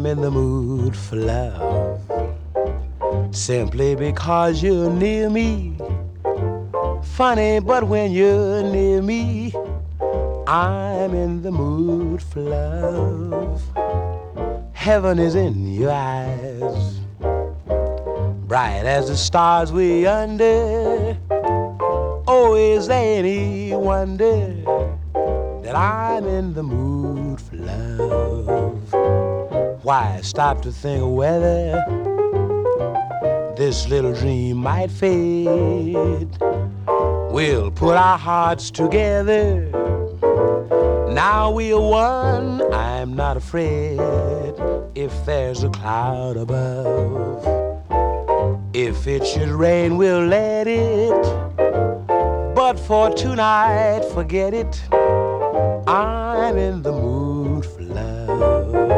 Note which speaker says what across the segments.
Speaker 1: in the mood for love. Simply because you're near me. Funny, but when you're near me, I'm in the mood for love. Heaven is in your eyes, bright as the stars we under. Oh, is there any wonder that I'm in the mood for love? Why stop to think of whether this little dream might fade? We'll put our hearts together. Now we are one, I'm not afraid. If there's a cloud above, if it should rain, we'll let it. But for tonight, forget it. I'm in the mood for love.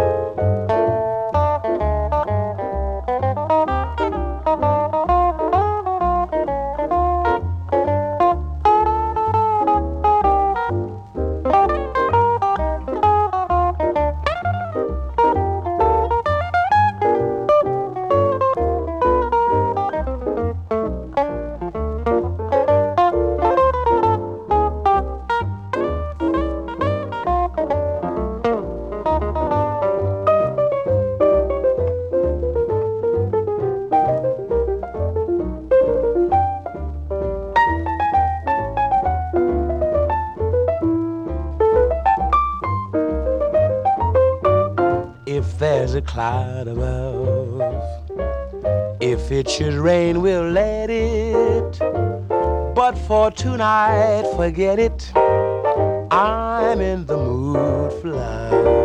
Speaker 1: If there's a cloud above, if it should rain, we'll let it. But for tonight, forget it. I'm in the mood for love.